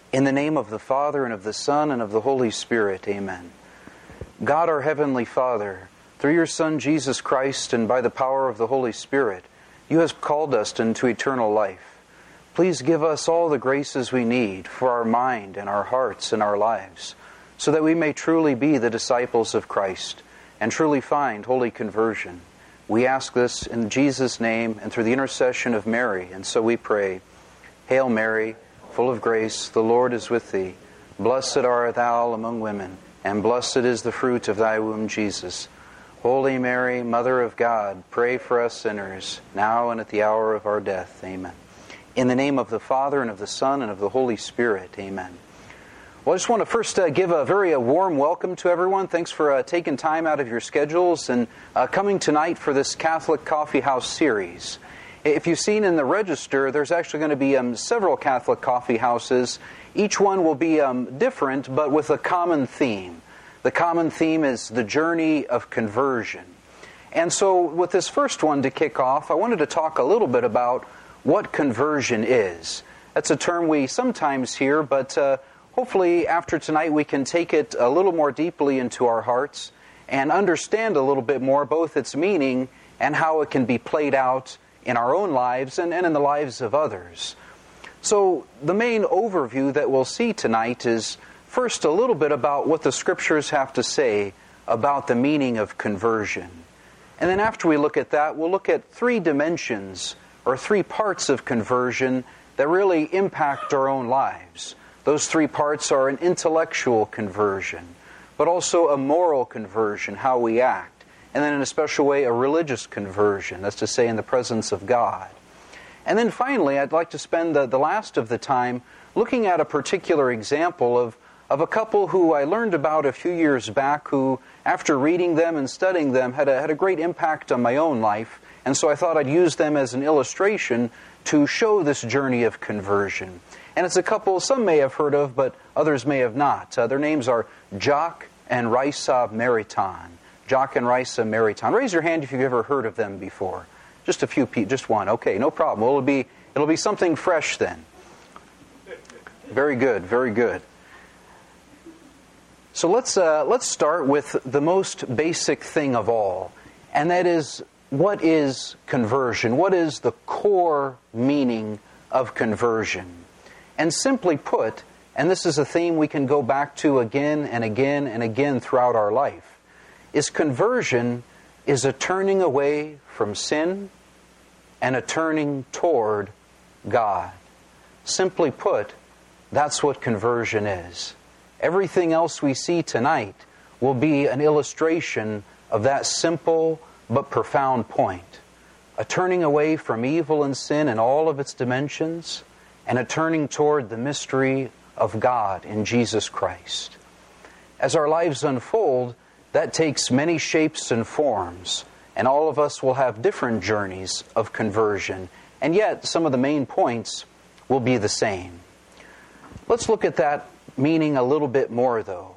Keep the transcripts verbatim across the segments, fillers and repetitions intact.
In the name of the Father, and of the Son, and of the Holy Spirit, amen. God, our Heavenly Father, through your Son, Jesus Christ, and by the power of the Holy Spirit, you have called us into eternal life. Please give us all the graces we need for our mind and our hearts and our lives, so that we may truly be the disciples of Christ and truly find holy conversion. We ask this in Jesus' name and through the intercession of Mary, and so we pray. Hail Mary, full of grace, the Lord is with thee. Blessed art thou among women, and blessed is the fruit of thy womb, Jesus. Holy Mary, Mother of God, pray for us sinners, now and at the hour of our death. Amen. In the name of the Father, and of the Son, and of the Holy Spirit. Amen. Well, I just want to first uh, give a very uh, warm welcome to everyone. Thanks for uh, taking time out of your schedules and uh, coming tonight for this Catholic Coffee House series. If you've seen in the register, there's actually going to be um, several Catholic coffee houses. Each one will be um, different, but with a common theme. The common theme is the journey of conversion. And so with this first one to kick off, I wanted to talk a little bit about what conversion is. That's a term we sometimes hear, but uh, hopefully after tonight we can take it a little more deeply into our hearts and understand a little bit more both its meaning and how it can be played out in our own lives and, and in the lives of others. So the main overview that we'll see tonight is first a little bit about what the Scriptures have to say about the meaning of conversion. And then after we look at that, we'll look at three dimensions or three parts of conversion that really impact our own lives. Those three parts are an intellectual conversion, but also a moral conversion, how we act. And then in a special way, a religious conversion, that's to say in the presence of God. And then finally, I'd like to spend the, the last of the time looking at a particular example of, of a couple who I learned about a few years back who, after reading them and studying them, had a, had a great impact on my own life. And so I thought I'd use them as an illustration to show this journey of conversion. And it's a couple some may have heard of, but others may have not. Uh, their names are Jacques and Raisa Maritain. Jacques and Raisa Maritain. Raise your hand if you've ever heard of them before. Just a few people, just one. Okay, no problem. Well, it'll be it'll be something fresh then. Very good, very good. So let's uh, let's start with the most basic thing of all, and that is, what is conversion? What is the core meaning of conversion? And simply put, and this is a theme we can go back to again and again and again throughout our life, is conversion is a turning away from sin and a turning toward God. Simply put, that's what conversion is. Everything else we see tonight will be an illustration of that simple but profound point. A turning away from evil and sin in all of its dimensions, and a turning toward the mystery of God in Jesus Christ. As our lives unfold, that takes many shapes and forms, and all of us will have different journeys of conversion, and yet some of the main points will be the same. Let's look at that meaning a little bit more, though.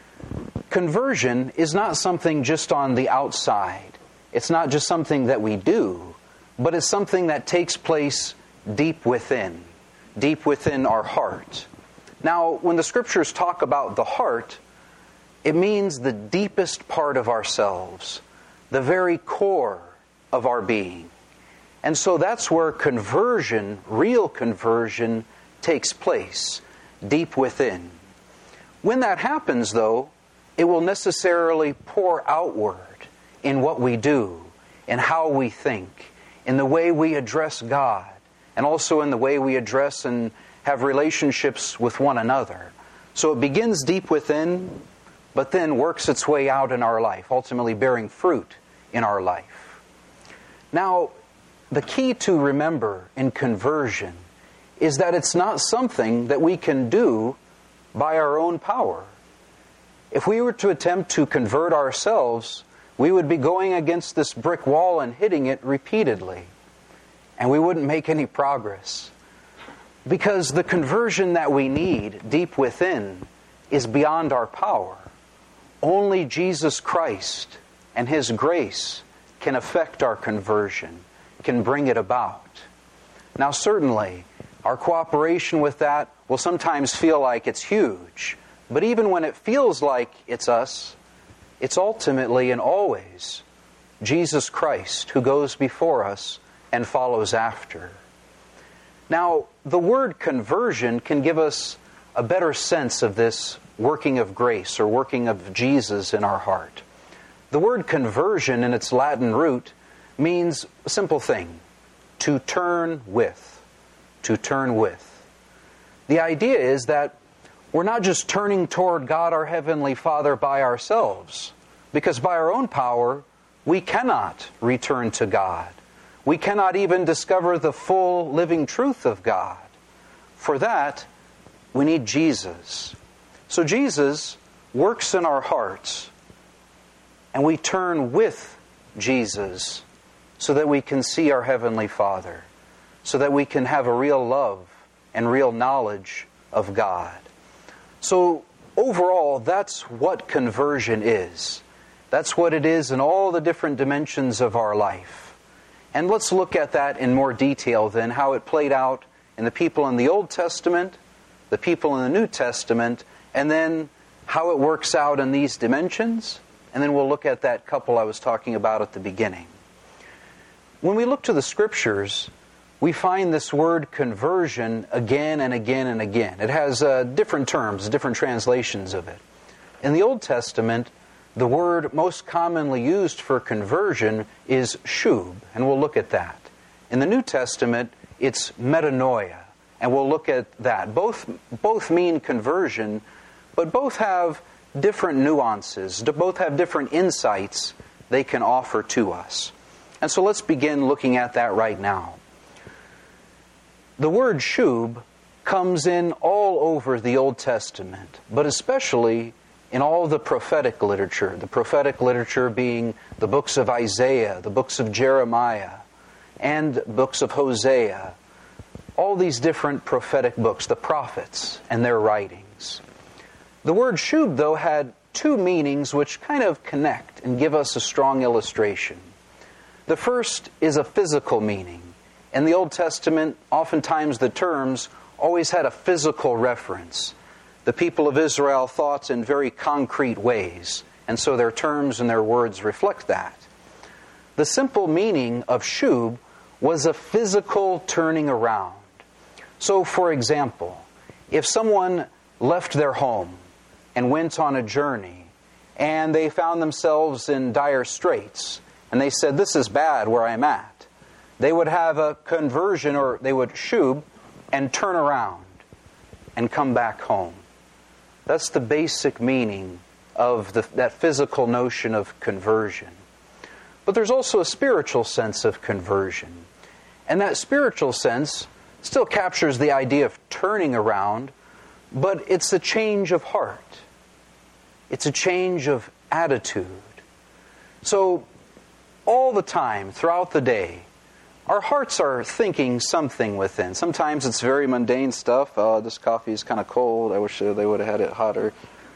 Conversion is not something just on the outside. It's not just something that we do, but it's something that takes place deep within, deep within our heart. Now, when the Scriptures talk about the heart, it means the deepest part of ourselves, the very core of our being. And so that's where conversion, real conversion, takes place, deep within. When that happens, though, it will necessarily pour outward in what we do, in how we think, in the way we address God, and also in the way we address and have relationships with one another. So it begins deep within, but then works its way out in our life, ultimately bearing fruit in our life. Now, the key to remember in conversion is that it's not something that we can do by our own power. If we were to attempt to convert ourselves, we would be going against this brick wall and hitting it repeatedly, and we wouldn't make any progress. Because the conversion that we need deep within is beyond our power. Only Jesus Christ and His grace can affect our conversion, can bring it about. Now certainly, Our cooperation with that will sometimes feel like it's huge. But even when it feels like it's us, it's ultimately and always Jesus Christ who goes before us and follows after. Now, the word conversion can give us a better sense of this working of grace or working of Jesus in our heart. The word conversion in its Latin root means a simple thing: to turn with. To turn with. The idea is that we're not just turning toward God our Heavenly Father by ourselves, because by our own power we cannot return to God. We cannot even discover the full living truth of God. For that, we need Jesus. So Jesus works in our hearts, and we turn with Jesus so that we can see our Heavenly Father, so that we can have a real love and real knowledge of God. So overall, that's what conversion is. That's what it is in all the different dimensions of our life. And let's look at that in more detail then, how it played out in the people in the Old Testament, the people in the New Testament, and then how it works out in these dimensions. And then we'll look at that couple I was talking about at the beginning. When we look to the Scriptures, we find this word conversion again and again and again. It has uh, different terms, different translations of it. In the Old Testament, the word most commonly used for conversion is shub, and we'll look at that. In the New Testament, it's metanoia, and we'll look at that. Both, both mean conversion, but both have different nuances, both have different insights they can offer to us. And so let's begin looking at that right now. The word shub comes in all over the Old Testament, but especially in all the prophetic literature. The prophetic literature being the books of Isaiah, the books of Jeremiah, and books of Hosea. All these different prophetic books, the prophets and their writings. The word shub, though, had two meanings which kind of connect and give us a strong illustration. The first is a physical meaning. In the Old Testament, oftentimes the terms always had a physical reference. The people of Israel thought in very concrete ways, and so their terms and their words reflect that. The simple meaning of shub was a physical turning around. So, for example, if someone left their home and went on a journey, and they found themselves in dire straits, and they said, "This is bad where I'm at," they would have a conversion, or they would shub and turn around and come back home. That's the basic meaning of the, that physical notion of conversion. But there's also a spiritual sense of conversion. And that spiritual sense still captures the idea of turning around, but it's a change of heart. It's a change of attitude. So, all the time, throughout the day, our hearts are thinking something within. Sometimes it's very mundane stuff. Oh, this coffee is kind of cold. I wish they would have had it hotter.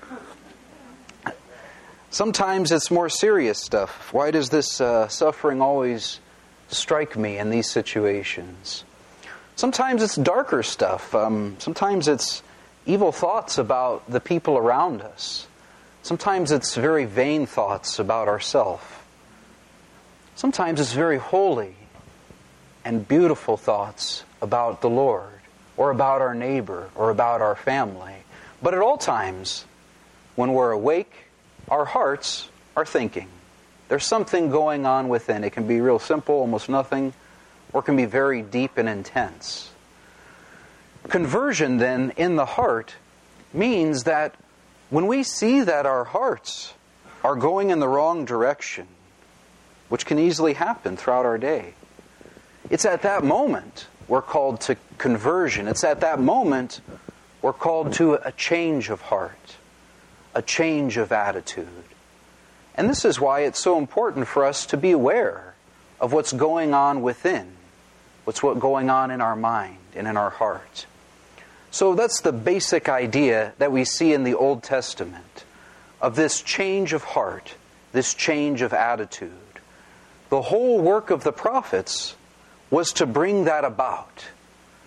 Sometimes it's more serious stuff. Why does this uh, suffering always strike me in these situations? Sometimes it's darker stuff. Um, sometimes it's evil thoughts about the people around us. Sometimes it's very vain thoughts about ourselves. Sometimes it's very holy and beautiful thoughts about the Lord, or about our neighbor, or about our family. But at all times, when we're awake, our hearts are thinking. There's something going on within. It can be real simple, almost nothing, or it can be very deep and intense. Conversion, then, in the heart means that when we see that our hearts are going in the wrong direction, which can easily happen throughout our day, it's at that moment we're called to conversion. It's at that moment we're called to a change of heart, a change of attitude. And this is why it's so important for us to be aware of what's going on within, what's what going on in our mind and in our heart. So that's the basic idea that we see in the Old Testament of this change of heart, this change of attitude. The whole work of the prophets was to bring that about.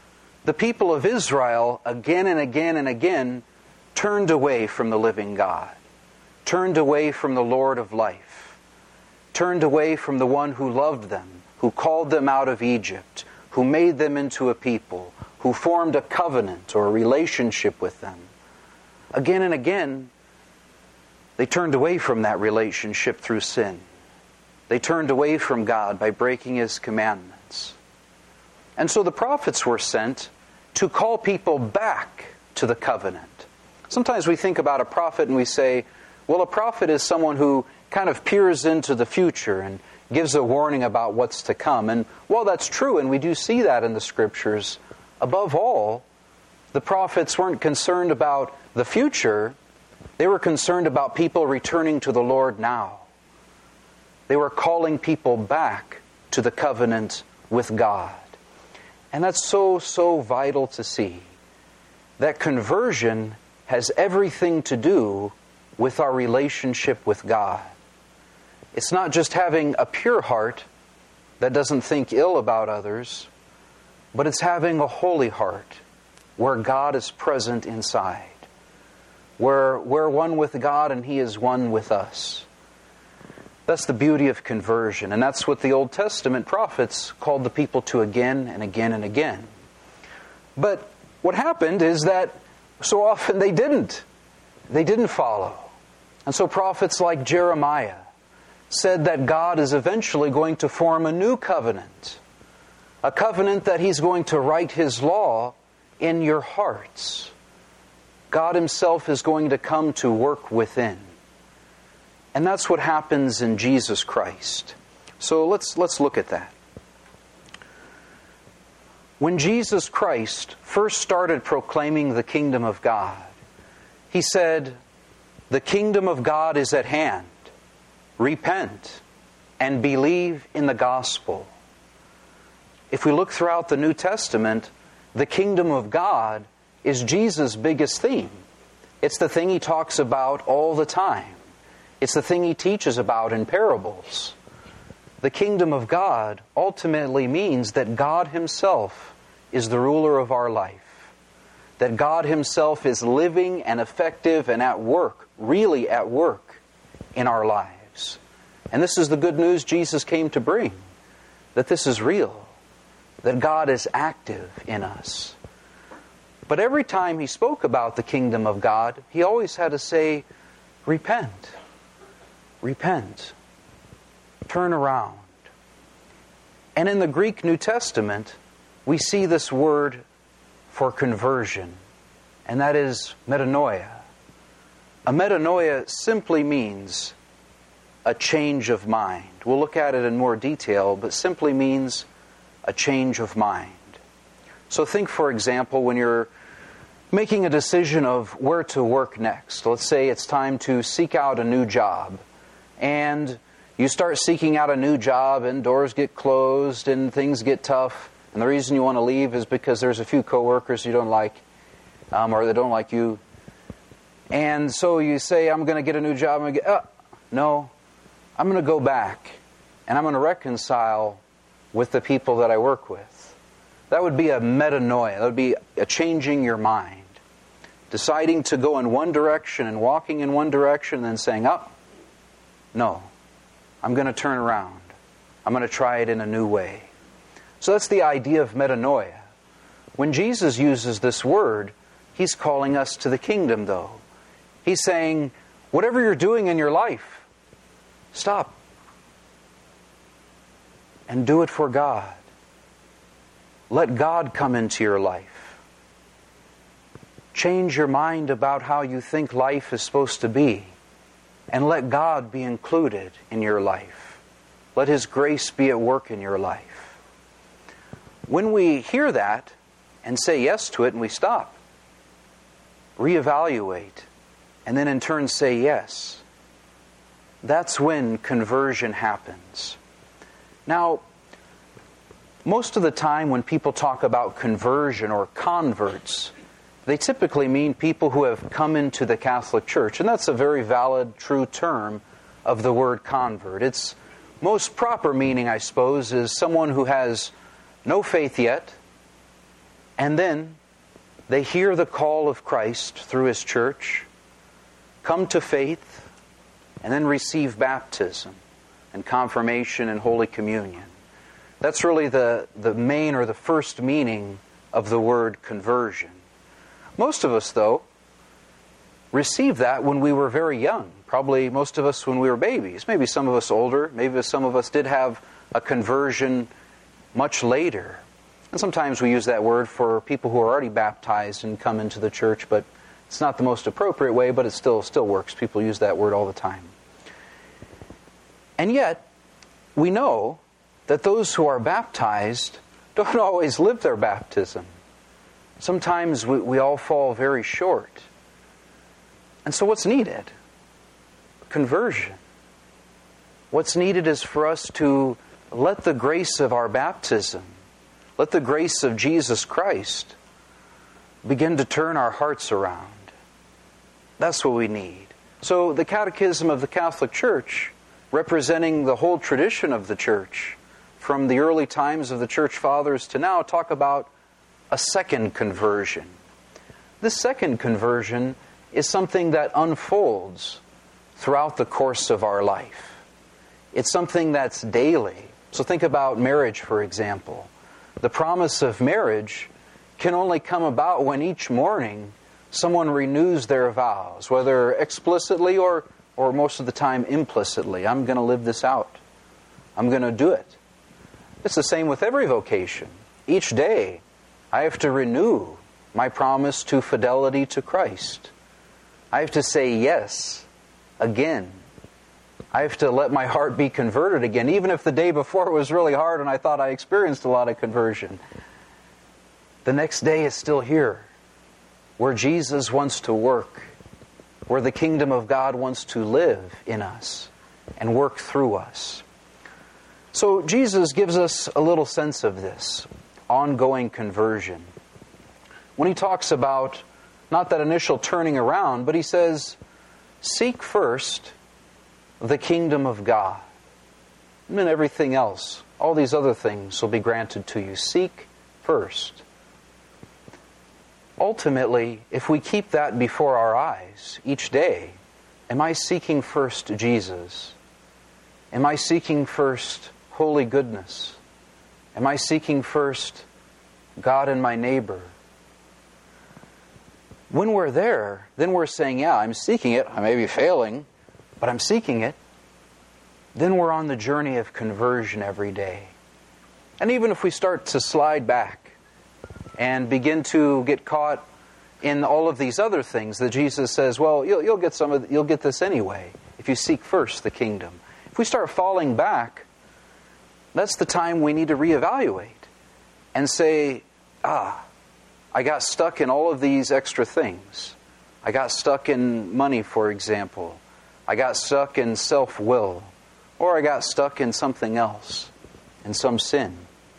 the people of Israel again and again and again turned away from the living God, turned away from the Lord of life, turned away from the one who loved them, who called them out of Egypt, who made them into a people, who formed a covenant or a relationship with them. Again and again, they turned away from that relationship through sin. They turned away from God by breaking His commandments. And so the prophets were sent to call people back to the covenant. Sometimes we think about a prophet and we say, well, a prophet is someone who kind of peers into the future and gives a warning about what's to come. And while that's true, and we do see that in the Scriptures, above all, the prophets weren't concerned about the future. They were concerned about people returning to the Lord now. They were calling people back to the covenant with God. And that's so, so vital to see. That conversion has everything to do with our relationship with God. It's not just having a pure heart that doesn't think ill about others, but it's having a holy heart where God is present inside, where we're one with God and He is one with us. That's the beauty of conversion, and that's what the Old Testament prophets called the people to again and again and again. But what happened is that so often they didn't. They didn't follow. And so prophets like Jeremiah said that God is eventually going to form a new covenant, a covenant that He's going to write His law in your hearts. God Himself is going to come to work within. And that's what happens in Jesus Christ. So let's let's look at that. When Jesus Christ first started proclaiming the kingdom of God, He said, "The kingdom of God is at hand. Repent and believe in the gospel." If we look throughout the New Testament, the kingdom of God is Jesus' biggest theme. It's the thing He talks about all the time. It's the thing He teaches about in parables. The kingdom of God ultimately means that God Himself is the ruler of our life. That God Himself is living and effective and at work, really at work in our lives. And this is the good news Jesus came to bring. That this is real. That God is active in us. But every time He spoke about the kingdom of God, He always had to say, repent. Repent. Turn around. And in the Greek New Testament, we see this word for conversion, and that is metanoia. A metanoia simply means a change of mind. We'll look at it in more detail, but simply means a change of mind. So think, for example, when you're making a decision of where to work next. Let's say it's time to seek out a new job. And you start seeking out a new job and doors get closed and things get tough. And the reason you want to leave is because there's a few coworkers you don't like, um, or they don't like you. And so you say, I'm going to get a new job. I'm going to get, uh, no, I'm going to go back and I'm going to reconcile with the people that I work with. That would be a metanoia. That would be a changing your mind. Deciding to go in one direction and walking in one direction and then saying, oh, no, I'm going to turn around. I'm going to try it in a new way. So that's the idea of metanoia. When Jesus uses this word, He's calling us to the kingdom, though. He's saying, whatever you're doing in your life, stop. And do it for God. Let God come into your life. Change your mind about how you think life is supposed to be. And let God be included in your life. Let His grace be at work in your life. When we hear that and say yes to it and we stop, reevaluate, and then in turn say yes, that's when conversion happens. Now, most of the time when people talk about conversion or converts, they typically mean people who have come into the Catholic Church. And that's a very valid, true term of the word convert. Its most proper meaning, I suppose, is someone who has no faith yet, And then they hear the call of Christ through His church, come to faith, and then receive baptism and confirmation and Holy Communion. That's really the, the main or the first meaning of the word conversion. Most of us, though, received that when we were very young. Probably most of us when we were babies. Maybe some of us older. Maybe some of us did have a conversion much later. And sometimes we use that word for people who are already baptized and come into the church, but it's not the most appropriate way, but it still still works. People use that word all the time. And yet, we know that those who are baptized don't always live their baptism. Sometimes we, we all fall very short. And so what's needed? Conversion. What's needed is for us to let the grace of our baptism, let the grace of Jesus Christ begin to turn our hearts around. That's what we need. So the Catechism of the Catholic Church, representing the whole tradition of the Church, from the early times of the Church Fathers to now, talk about a second conversion. This second conversion is something that unfolds throughout the course of our life. It's something that's daily. So think about marriage, for example. The promise of marriage can only come about when each morning someone renews their vows, whether explicitly or, or most of the time implicitly. I'm going to live this out. I'm going to do it. It's the same with every vocation. Each day, I have to renew my promise to fidelity to Christ. I have to say yes again. I have to let my heart be converted again, even if the day before was really hard and I thought I experienced a lot of conversion. The next day is still here, where Jesus wants to work, where the kingdom of God wants to live in us and work through us. So Jesus gives us a little sense of this ongoing conversion. When He talks about not that initial turning around, but He says, seek first the kingdom of God. And then everything else, all these other things will be granted to you. Seek first. Ultimately, if we keep that before our eyes each day, am I seeking first Jesus? Am I seeking first holy goodness? Am I seeking first God and my neighbor? When we're there, then we're saying, yeah, I'm seeking it. I may be failing, but I'm seeking it. Then we're on the journey of conversion every day. And even if we start to slide back and begin to get caught in all of these other things that Jesus says, well, you'll, you'll get some of, you'll get this anyway if you seek first the kingdom. If we start falling back, that's the time we need to reevaluate and say, ah, I got stuck in all of these extra things. I got stuck in money, for example. I got stuck in self-will. Or I got stuck in something else, in some sin.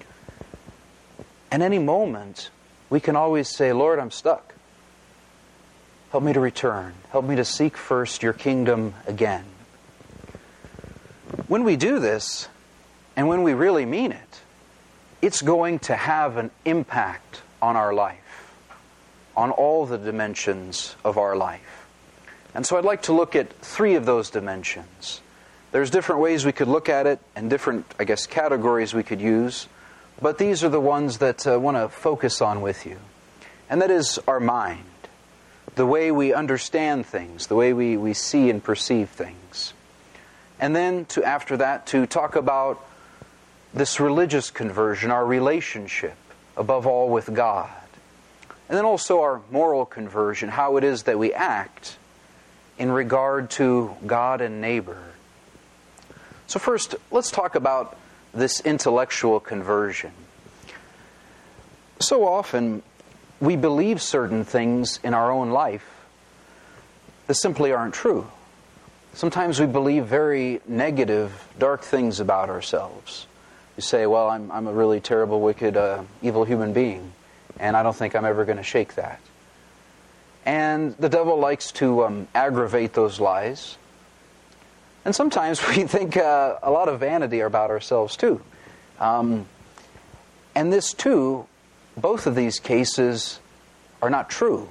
At any moment, we can always say, Lord, I'm stuck. Help me to return. Help me to seek first your kingdom again. When we do this, and when we really mean it, it's going to have an impact on our life, on all the dimensions of our life. And so I'd like to look at three of those dimensions. There's different ways we could look at it and different, I guess, categories we could use. But these are the ones that I want to focus on with you. And that is our mind. The way we understand things. The way we, we see and perceive things. And then, to after that, to talk about this religious conversion, our relationship, above all, with God. And then also our moral conversion, how it is that we act in regard to God and neighbor. So first, let's talk about this intellectual conversion. So often, we believe certain things in our own life that simply aren't true. Sometimes we believe very negative, dark things about ourselves. You say, well, I'm, I'm a really terrible, wicked, uh, evil human being, and I don't think I'm ever going to shake that. And the devil likes to um, aggravate those lies. And sometimes we think uh, a lot of vanity about ourselves too. Um, and this too both of these cases are not true.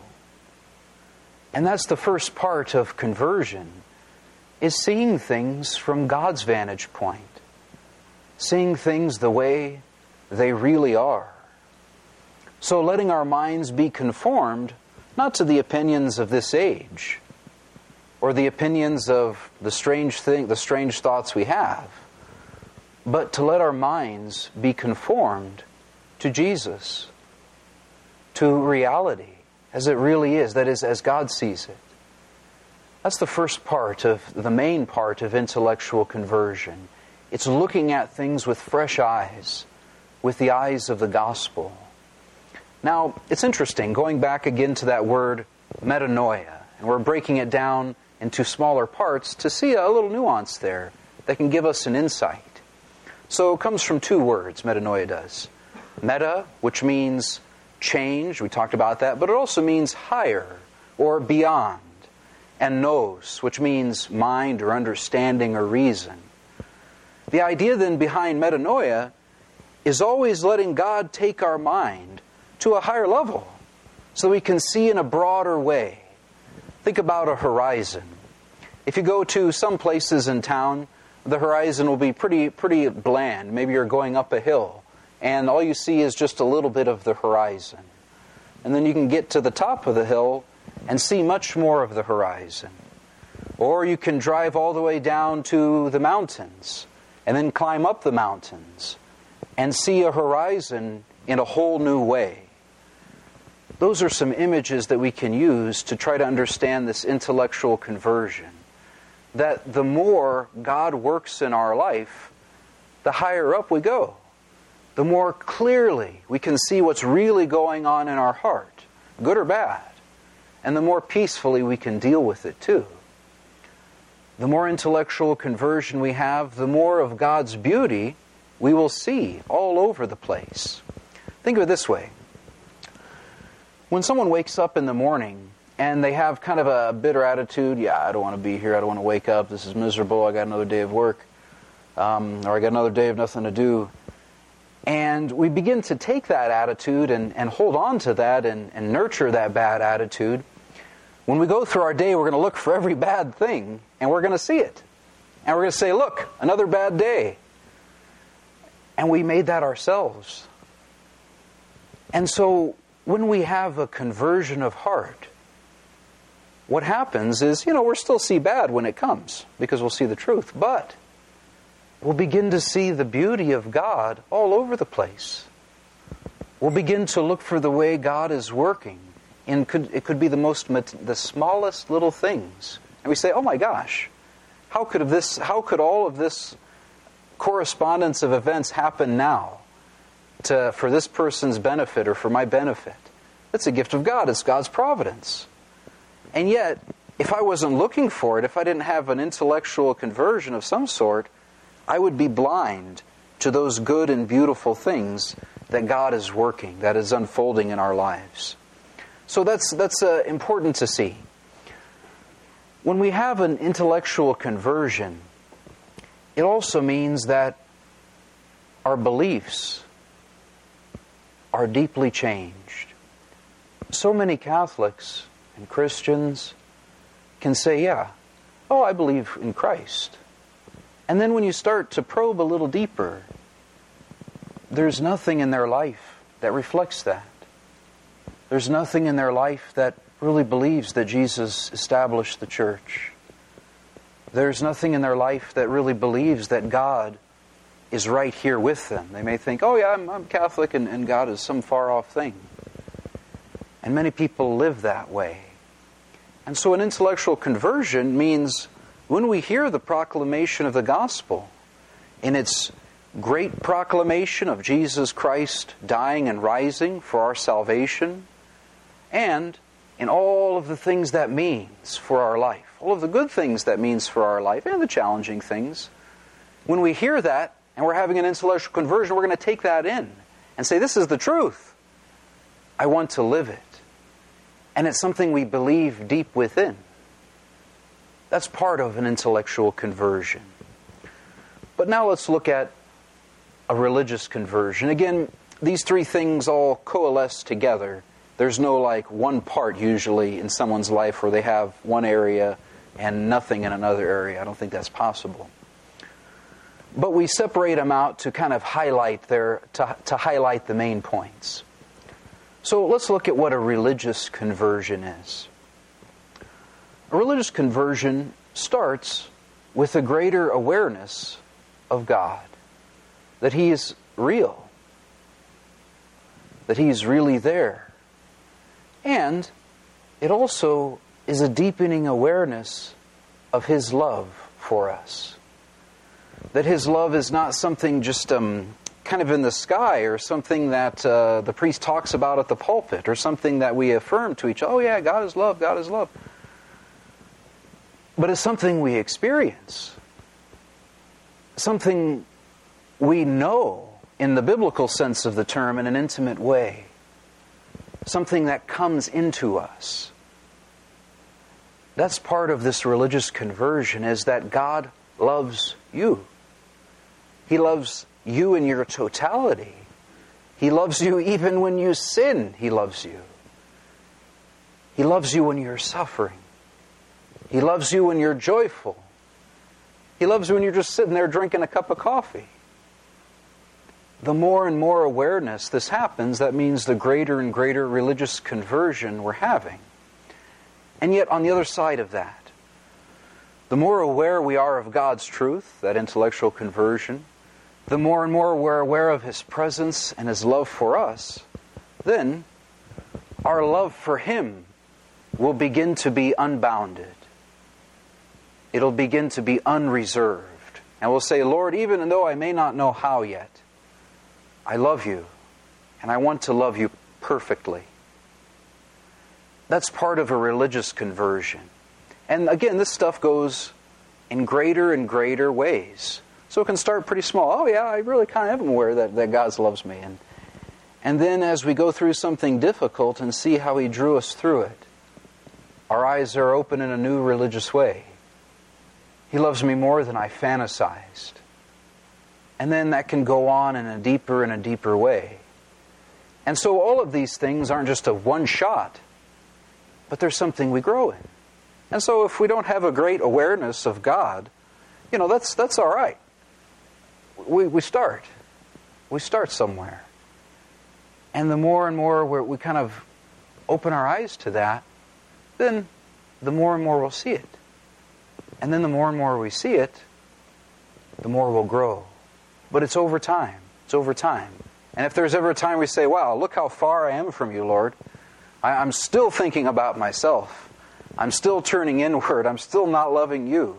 And that's the first part of conversion, is seeing things from God's vantage point. Seeing things the way they really are. So letting our minds be conformed, not to the opinions of this age, or the opinions of the strange thing, the strange thoughts we have, but to let our minds be conformed to Jesus, to reality as it really is, that is, as God sees it. That's the first part of, the main part of intellectual conversion. It's looking at things with fresh eyes, with the eyes of the gospel. Now, it's interesting, going back again to that word metanoia, and we're breaking it down into smaller parts to see a little nuance there that can give us an insight. So it comes from two words, metanoia does. Meta, which means change, we talked about that, but it also means higher or beyond. And nous, which means mind or understanding or reason. The idea then behind metanoia is always letting God take our mind to a higher level so we can see in a broader way. Think about a horizon. If you go to some places in town, the horizon will be pretty pretty bland. Maybe you're going up a hill and all you see is just a little bit of the horizon. And then you can get to the top of the hill and see much more of the horizon. Or you can drive all the way down to the mountains and then climb up the mountains and see a horizon in a whole new way. Those are some images that we can use to try to understand this intellectual conversion. That the more God works in our life, the higher up we go. The more clearly we can see what's really going on in our heart, good or bad. And the more peacefully we can deal with it too. The more intellectual conversion we have, the more of God's beauty we will see all over the place. Think of it this way. When someone wakes up in the morning and they have kind of a bitter attitude, yeah, I don't want to be here, I don't want to wake up, this is miserable, I got another day of work, um, or I got another day of nothing to do. And we begin to take that attitude and, and hold on to that and, and nurture that bad attitude. When we go through our day, we're going to look for every bad thing, and we're going to see it. And we're going to say, look, another bad day. And we made that ourselves. And so, when we have a conversion of heart, what happens is, you know, we'll still see bad when it comes, because we'll see the truth, but we'll begin to see the beauty of God all over the place. We'll begin to look for the way God is working. In could, it could be the most, the smallest little things. And we say, oh my gosh, how could this, how could all of this correspondence of events happen now to, for this person's benefit or for my benefit? It's a gift of God. It's God's providence. And yet, if I wasn't looking for it, if I didn't have an intellectual conversion of some sort, I would be blind to those good and beautiful things that God is working, that is unfolding in our lives. So that's that's uh, important to see. When we have an intellectual conversion, it also means that our beliefs are deeply changed. So many Catholics and Christians can say, yeah, oh, I believe in Christ. And then when you start to probe a little deeper, there's nothing in their life that reflects that. There's nothing in their life that really believes that Jesus established the church. There's nothing in their life that really believes that God is right here with them. They may think, oh yeah, I'm, I'm Catholic and, and God is some far off thing. And many people live that way. And so an intellectual conversion means when we hear the proclamation of the gospel in its great proclamation of Jesus Christ dying and rising for our salvation, and in all of the things that means for our life, all of the good things that means for our life, and the challenging things, when we hear that and we're having an intellectual conversion, we're going to take that in and say, this is the truth. I want to live it. And it's something we believe deep within. That's part of an intellectual conversion. But now let's look at a religious conversion. Again, these three things all coalesce together. There's no like one part usually in someone's life where they have one area and nothing in another area. I don't think that's possible. But we separate them out to kind of highlight their to, to highlight the main points. So let's look at what a religious conversion is. A religious conversion starts with a greater awareness of God, that He is real, that He's really there. And it also is a deepening awareness of His love for us. That His love is not something just um, kind of in the sky, or something that uh, the priest talks about at the pulpit, or something that we affirm to each other. Oh yeah, God is love, God is love. But it's something we experience. Something we know in the biblical sense of the term in an intimate way. Something that comes into us. That's part of this religious conversion, is that God loves you. He loves you in your totality. He loves you even when you sin. He loves you. He loves you when you're suffering. He loves you when you're joyful. He loves you when you're just sitting there drinking a cup of coffee. The more and more awareness this happens, that means the greater and greater religious conversion we're having. And yet, on the other side of that, the more aware we are of God's truth, that intellectual conversion, the more and more we're aware of His presence and His love for us, then our love for Him will begin to be unbounded. It'll begin to be unreserved. And we'll say, Lord, even though I may not know how yet, I love you, and I want to love you perfectly. That's part of a religious conversion. And again, this stuff goes in greater and greater ways. So it can start pretty small. Oh yeah, I really kind of am aware that, that God loves me. And, and then as we go through something difficult and see how He drew us through it, our eyes are open in a new religious way. He loves me more than I fantasized. And then that can go on in a deeper and a deeper way. And so all of these things aren't just a one shot, but there's something we grow in. And so if we don't have a great awareness of God, you know, that's that's all right. We we start. We start somewhere. And the more and more we're, we kind of open our eyes to that, then the more and more we'll see it. And then the more and more we see it, the more we'll grow. But it's over time. It's over time. And if there's ever a time we say, wow, look how far I am from you, Lord. I, I'm still thinking about myself. I'm still turning inward. I'm still not loving you.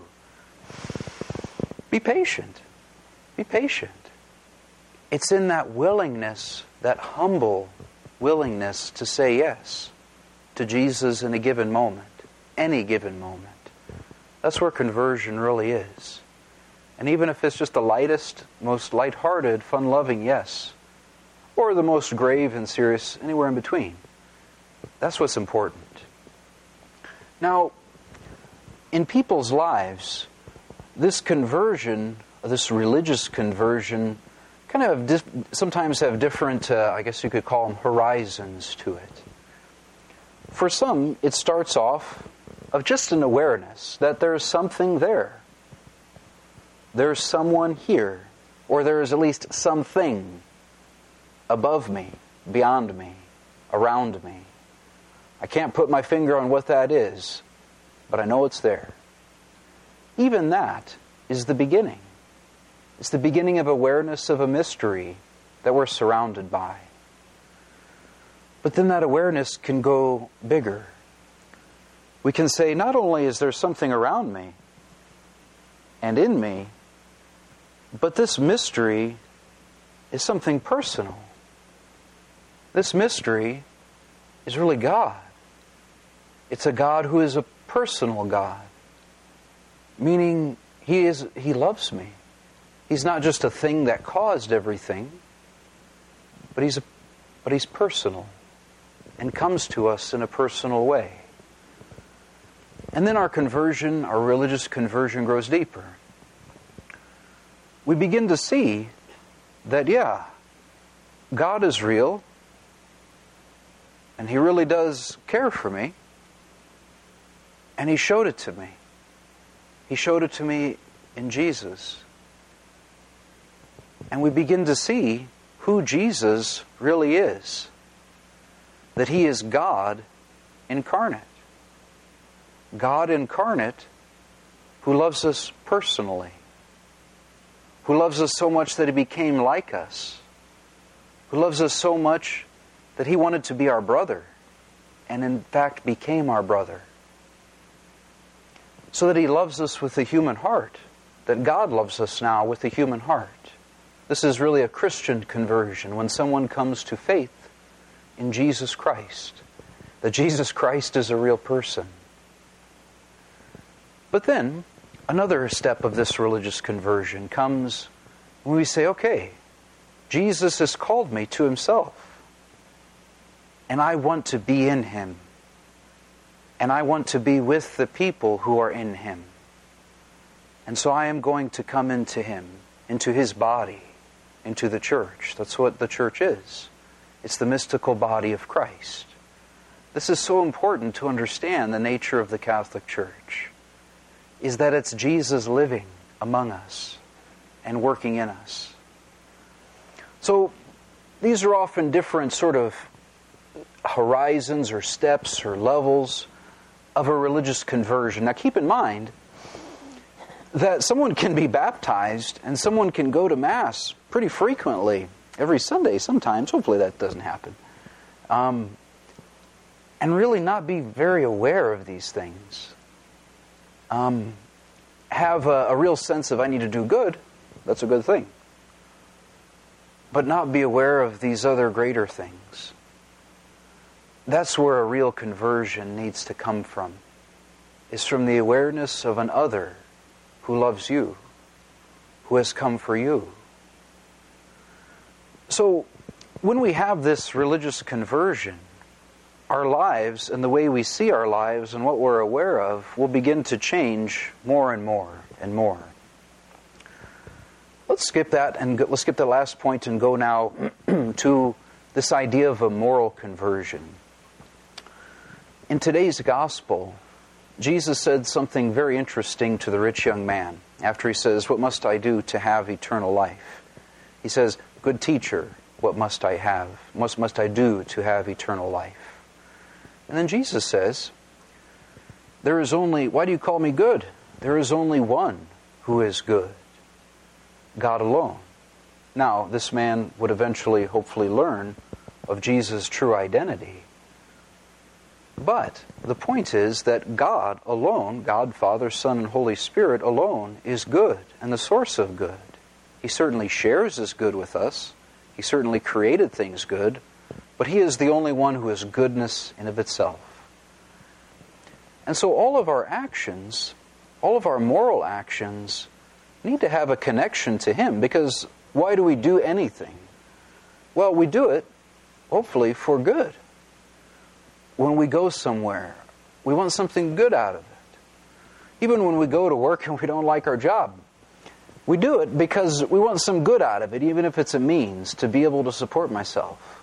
Be patient. Be patient. It's in that willingness, that humble willingness to say yes to Jesus in a given moment, any given moment. That's where conversion really is. And even if it's just the lightest, most lighthearted, fun-loving yes, or the most grave and serious, anywhere in between, that's what's important. Now, in people's lives, this conversion, this religious conversion, kind of have dis- sometimes have different, uh, I guess you could call them horizons to it. For some, it starts off of just an awareness that there's something there. There's someone here, or there is at least something above me, beyond me, around me. I can't put my finger on what that is, but I know it's there. Even that is the beginning. It's the beginning of awareness of a mystery that we're surrounded by. But then that awareness can go bigger. We can say, not only is there something around me and in me, but this mystery is something personal. This mystery is really God. It's a God who is a personal God. Meaning, He is He loves me. He's not just a thing that caused everything, but He's a, but He's personal and comes to us in a personal way. And then our conversion, our religious conversion, grows deeper. We begin to see that, yeah, God is real, and He really does care for me, and He showed it to me. He showed it to me in Jesus. And we begin to see who Jesus really is. That He is God incarnate. God incarnate who loves us personally. Who loves us so much that He became like us. Who loves us so much that He wanted to be our brother, and in fact became our brother. So that He loves us with the human heart, that God loves us now with the human heart. This is really a Christian conversion, when someone comes to faith in Jesus Christ, that Jesus Christ is a real person. But then, another step of this religious conversion comes when we say, okay, Jesus has called me to Himself, and I want to be in Him, and I want to be with the people who are in Him. And so I am going to come into Him, into His body, into the church. That's what the church is. It's the mystical body of Christ. This is so important to understand the nature of the Catholic Church, is that it's Jesus living among us and working in us. So these are often different sort of horizons or steps or levels of a religious conversion. Now keep in mind that someone can be baptized and someone can go to Mass pretty frequently, every Sunday sometimes. Hopefully that doesn't happen. Um, and really not be very aware of these things. Um, have a, a real sense of I need to do good. That's a good thing. But not be aware of these other greater things. That's where a real conversion needs to come from. Is from the awareness of an other who loves you, who has come for you. So, when we have this religious conversion, our lives and the way we see our lives and what we're aware of will begin to change more and more and more. Let's skip that and go, let's skip the last point and go now to this idea of a moral conversion. In today's gospel, Jesus said something very interesting to the rich young man after He says, "What must I do to have eternal life?" He says, "Good teacher, what must I have? What must I do to have eternal life?" And then Jesus says, "There is only, why do you call me good? There is only one who is good, God alone." Now, this man would eventually, hopefully, learn of Jesus' true identity. But the point is that God alone, God, Father, Son, and Holy Spirit alone, is good and the source of good. He certainly shares His good with us. He certainly created things good. But He is the only one who is goodness in of itself. And so all of our actions, all of our moral actions, need to have a connection to Him. Because why do we do anything? Well, we do it, hopefully, for good. When we go somewhere, we want something good out of it. Even when we go to work and we don't like our job, we do it because we want some good out of it, even if it's a means to be able to support myself.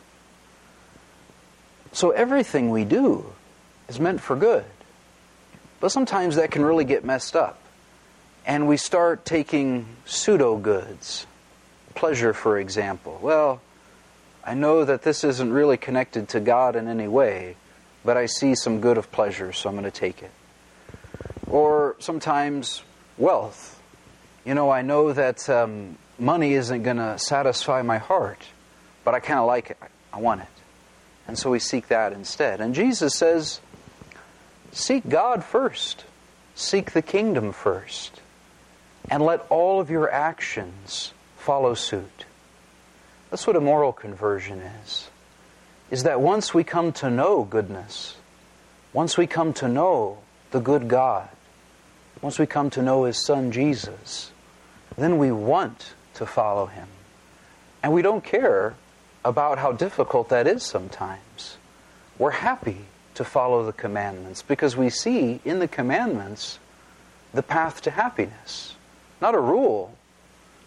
So everything we do is meant for good. But sometimes that can really get messed up. And we start taking pseudo-goods. Pleasure, for example. Well, I know that this isn't really connected to God in any way, but I see some good of pleasure, so I'm going to take it. Or sometimes wealth. You know, I know that um, money isn't going to satisfy my heart, but I kind of like it. I want it. And so we seek that instead. And Jesus says, seek God first. Seek the kingdom first. And let all of your actions follow suit. That's what a moral conversion is. Is that once we come to know goodness, once we come to know the good God, once we come to know His Son Jesus, then we want to follow Him. And we don't care about how difficult that is sometimes. We're happy to follow the commandments because we see in the commandments the path to happiness. Not a rule,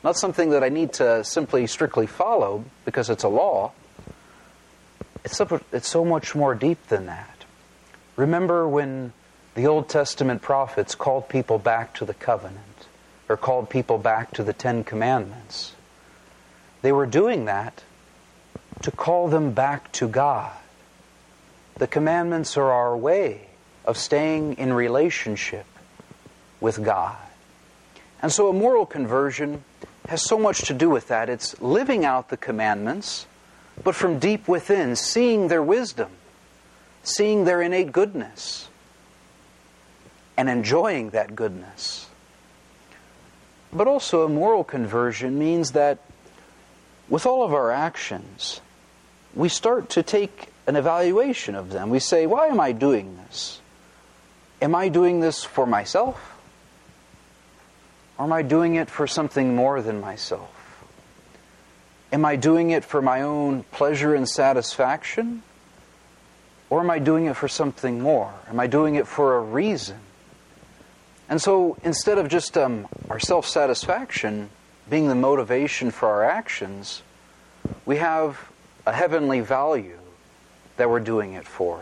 not something that I need to simply strictly follow because it's a law. It's so, it's so much more deep than that. Remember when the Old Testament prophets called people back to the covenant, or called people back to the Ten Commandments? They were doing that to call them back to God. The commandments are our way of staying in relationship with God. And so a moral conversion has so much to do with that. It's living out the commandments, but from deep within, seeing their wisdom, seeing their innate goodness, and enjoying that goodness. But also a moral conversion means that with all of our actions, we start to take an evaluation of them. We say, why am I doing this? Am I doing this for myself? Or am I doing it for something more than myself? Am I doing it for my own pleasure and satisfaction? Or am I doing it for something more? Am I doing it for a reason? And so instead of just um, our self-satisfaction being the motivation for our actions, we have a heavenly value that we're doing it for.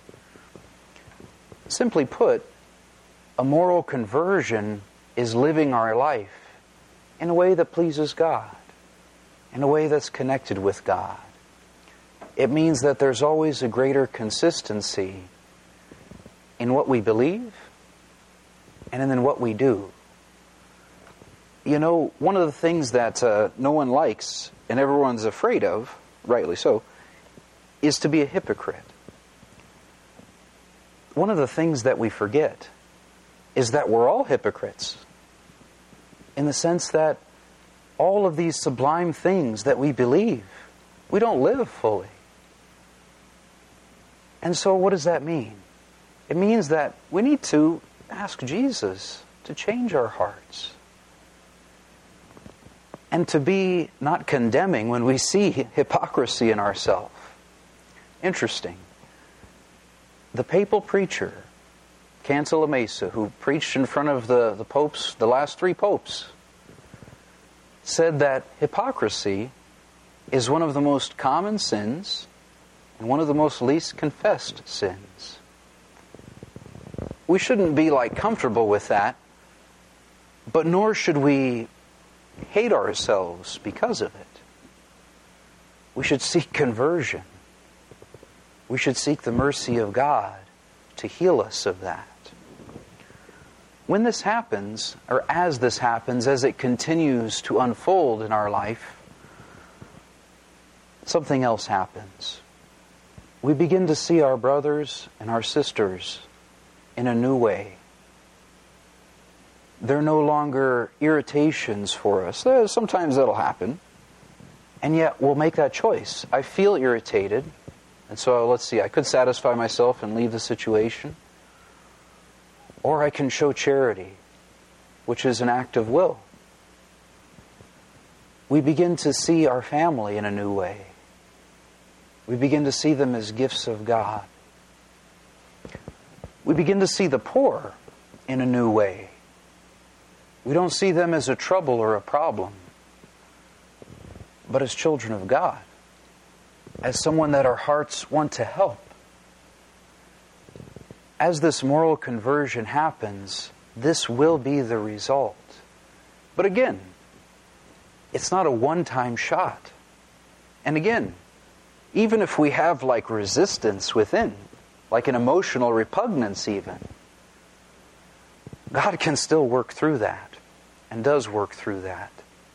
Simply put, a moral conversion is living our life in a way that pleases God, in a way that's connected with God. It means that there's always a greater consistency in what we believe and in what we do. You know, one of the things that uh, no one likes and everyone's afraid of, rightly so, is to be a hypocrite. One of the things that we forget is that we're all hypocrites, in the sense that all of these sublime things that we believe, we don't live fully. And so what does that mean? It means that we need to ask Jesus to change our hearts. And to be not condemning when we see hypocrisy in ourselves. Interesting. The papal preacher, Cantalamessa, who preached in front of the, the popes, the last three popes, said that hypocrisy is one of the most common sins and one of the most least confessed sins. We shouldn't be like comfortable with that, but nor should we hate ourselves because of it. We should seek conversion. We should seek the mercy of God to heal us of that. When this happens, or as this happens, as it continues to unfold in our life, something else happens. We begin to see our brothers and our sisters in a new way. They're no longer irritations for us. Sometimes that'll happen. And yet we'll make that choice. I feel irritated. And so let's see, I could satisfy myself and leave the situation. Or I can show charity, which is an act of will. We begin to see our family in a new way. We begin to see them as gifts of God. We begin to see the poor in a new way. We don't see them as a trouble or a problem, but as children of God, as someone that our hearts want to help. As this moral conversion happens, this will be the result. But again, it's not a one-time shot. And again, even if we have like resistance within, like an emotional repugnance even, God can still work through that, and does work through that.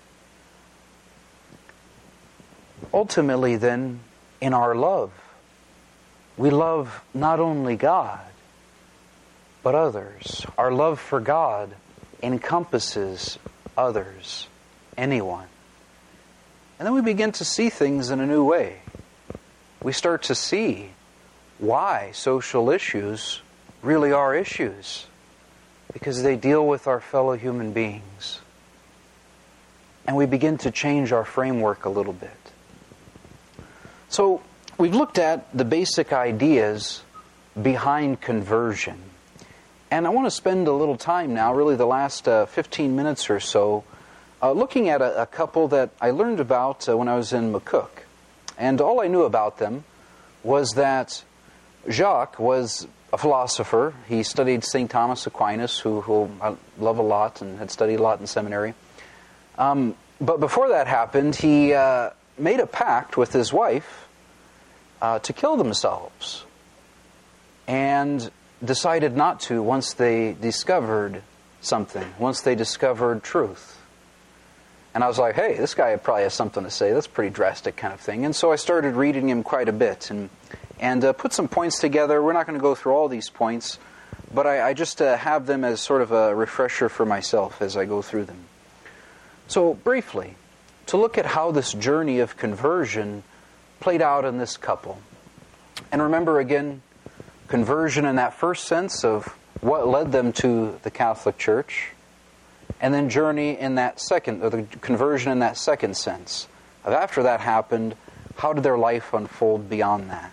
Ultimately then, in our love, we love not only God, but others. Our love for God encompasses others, anyone. And then we begin to see things in a new way. We start to see why social issues really are issues. Because they deal with our fellow human beings. And we begin to change our framework a little bit. So, we've looked at the basic ideas behind conversion. And I want to spend a little time now, really the last uh, fifteen minutes or so, uh, looking at a, a couple that I learned about uh, when I was in McCook. And all I knew about them was that Jacques was a philosopher. He studied Saint Thomas Aquinas, who, who I love a lot and had studied a lot in seminary. Um, but before that happened, he uh, made a pact with his wife uh, to kill themselves, and decided not to once they discovered something, once they discovered truth. And I was like, hey, this guy probably has something to say. That's a pretty drastic kind of thing. And so I started reading him quite a bit and and uh, put some points together. We're not going to go through all these points, but I, I just uh, have them as sort of a refresher for myself as I go through them. So briefly, to look at how this journey of conversion played out in this couple. And remember again, conversion in that first sense of what led them to the Catholic Church, and then journey in that second, or the conversion in that second sense of after that happened, how did their life unfold beyond that?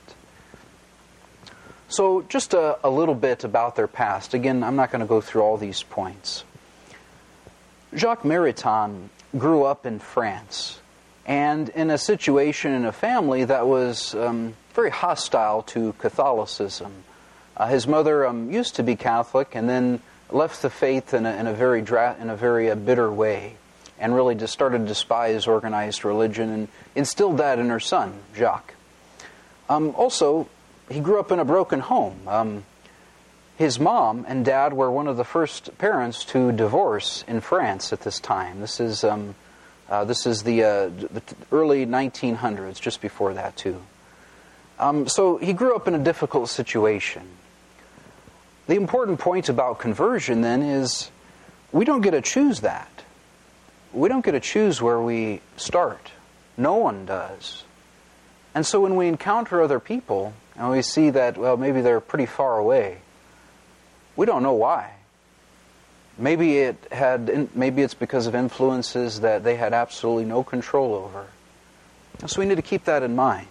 So just a, a little bit about their past. Again, I'm not going to go through all these points. Jacques Maritain grew up in France, and in a situation, in a family that was um, very hostile to Catholicism. Uh, his mother um, used to be Catholic, and then left the faith in a, in a very dra- in a very uh, bitter way, and really just started to despise organized religion, and instilled that in her son, Jacques. Um, also, he grew up in a broken home. Um, his mom and dad were one of the first parents to divorce in France at this time. This is um, uh, this is the, uh, the early nineteen hundreds, just before that too. Um, so he grew up in a difficult situation. The important point about conversion then is we don't get to choose that. We don't get to choose where we start. No one does. And so when we encounter other people and we see that, well, maybe they're pretty far away, we don't know why. Maybe it had, maybe it's because of influences that they had absolutely no control over. And so we need to keep that in mind.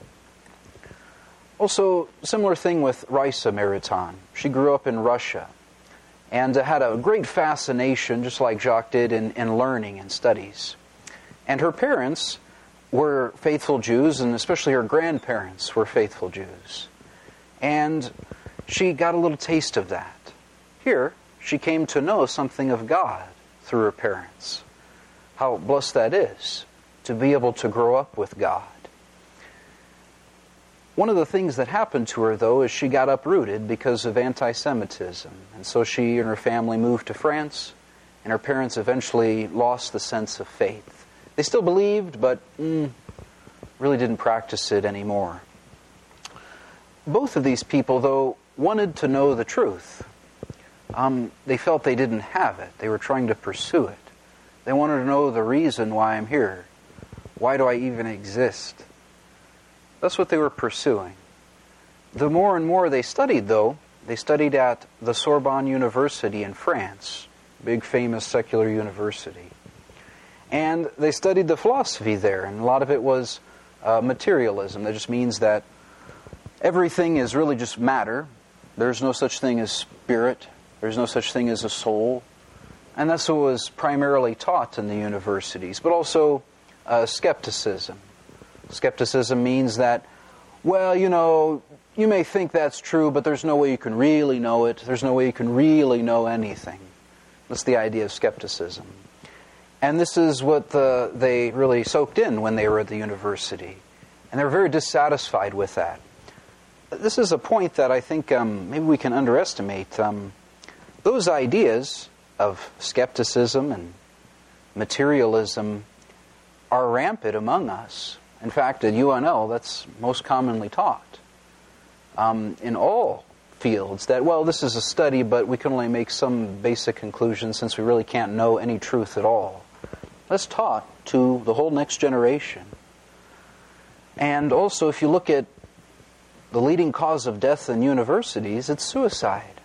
Also, similar thing with Raisa Maritain. She grew up in Russia and had a great fascination, just like Jacques did, in, in learning and studies. And her parents were faithful Jews, and especially her grandparents were faithful Jews. And she got a little taste of that. Here, she came to know something of God through her parents. How blessed that is, to be able to grow up with God. One of the things that happened to her, though, is she got uprooted because of anti-Semitism. And so she and her family moved to France, and her parents eventually lost the sense of faith. They still believed, but mm, really didn't practice it anymore. Both of these people, though, wanted to know the truth. Um, they felt they didn't have it. They were trying to pursue it. They wanted to know the reason why I'm here. Why do I even exist? That's what they were pursuing. The more and more they studied, though, they studied at the Sorbonne University in France, big famous secular university. And they studied the philosophy there, and a lot of it was uh, materialism. That just means that everything is really just matter. There's no such thing as spirit. There's no such thing as a soul. And that's what was primarily taught in the universities, but also uh, skepticism. Skepticism means that, well, you know, you may think that's true, but there's no way you can really know it. There's no way you can really know anything. That's the idea of skepticism. And this is what the, they really soaked in when they were at the university. And they were very dissatisfied with that. This is a point that I think um, maybe we can underestimate. Um, those ideas of skepticism and materialism are rampant among us. In fact, at U N L, that's most commonly taught um, in all fields, that, well, this is a study, but we can only make some basic conclusions since we really can't know any truth at all. That's taught to the whole next generation. And also, if you look at the leading cause of death in universities, it's suicide.